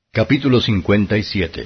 Capítulo 57.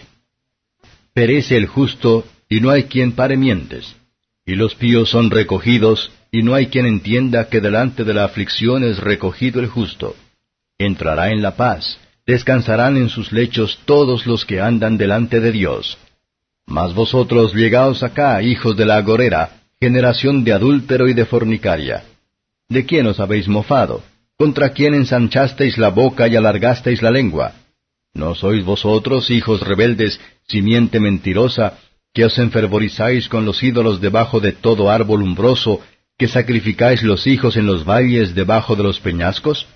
Perece el justo, y no hay quien pare mientes. Y los píos son recogidos, y no hay quien entienda que delante de la aflicción es recogido el justo. Entrará en la paz, descansarán en sus lechos todos los que andan delante de Dios. Mas vosotros llegaos acá, hijos de la agorera, generación de adúltero y de fornicaria. ¿De quién os habéis mofado? ¿Contra quién ensanchasteis la boca y alargasteis la lengua? ¿No sois vosotros, hijos rebeldes, simiente mentirosa, que os enfervorizáis con los ídolos debajo de todo árbol umbroso, que sacrificáis los hijos en los valles debajo de los peñascos?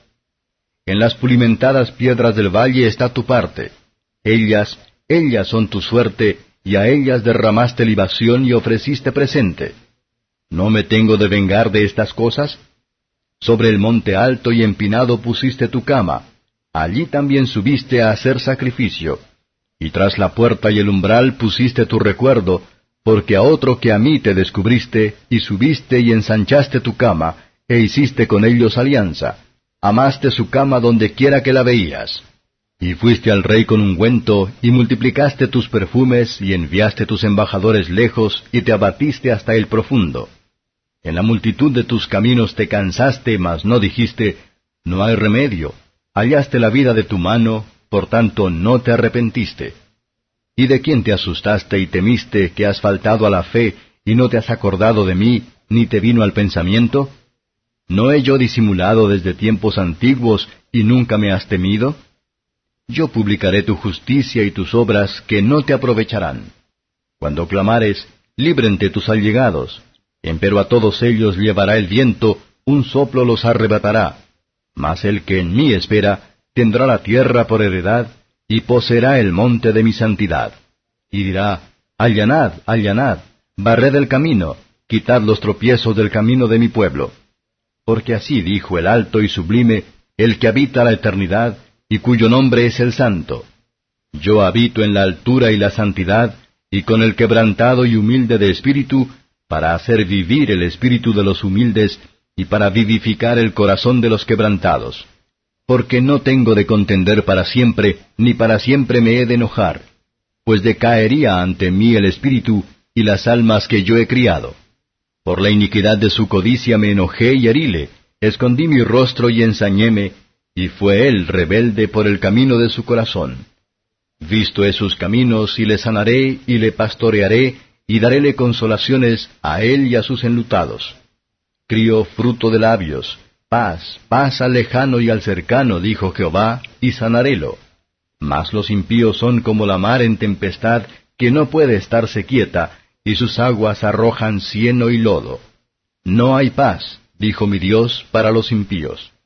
En las pulimentadas piedras del valle está tu parte. Ellas son tu suerte, y a ellas derramaste libación y ofreciste presente. ¿No me tengo de vengar de estas cosas? Sobre el monte alto y empinado pusiste tu cama. Allí también subiste a hacer sacrificio. Y tras la puerta y el umbral pusiste tu recuerdo, porque a otro que a mí te descubriste, y subiste y ensanchaste tu cama, e hiciste con ellos alianza. Amaste su cama donde quiera que la veías. Y fuiste al rey con ungüento, y multiplicaste tus perfumes, y enviaste tus embajadores lejos, y te abatiste hasta el profundo. En la multitud de tus caminos te cansaste, mas no dijiste, no hay remedio. Hallaste la vida de tu mano, por tanto no te arrepentiste. ¿Y de quién te asustaste y temiste que has faltado a la fe, y no te has acordado de mí, ni te vino al pensamiento? ¿No he yo disimulado desde tiempos antiguos, y nunca me has temido? Yo publicaré tu justicia y tus obras que no te aprovecharán. Cuando clamares, líbrente tus allegados. Empero a todos ellos llevará el viento, un soplo los arrebatará. Mas el que en mí espera, tendrá la tierra por heredad, y poseerá el monte de mi santidad. Y dirá, allanad, allanad, barred el camino, quitad los tropiezos del camino de mi pueblo. Porque así dijo el alto y sublime, el que habita la eternidad, y cuyo nombre es el Santo. Yo habito en la altura y la santidad, y con el quebrantado y humilde de espíritu, para hacer vivir el espíritu de los humildes, y para vivificar el corazón de los quebrantados. Porque no tengo de contender para siempre, ni para siempre me he de enojar, pues decaería ante mí el espíritu, y las almas que yo he criado. Por la iniquidad de su codicia me enojé y heríle, escondí mi rostro y ensañéme, y fue él rebelde por el camino de su corazón. Visto he sus caminos, y le sanaré, y le pastorearé, y daréle consolaciones a él y a sus enlutados. Crió fruto de labios, paz, paz al lejano y al cercano, dijo Jehová, y sanarélo. Mas los impíos son como la mar en tempestad, que no puede estarse quieta, y sus aguas arrojan cieno y lodo. No hay paz, dijo mi Dios, para los impíos.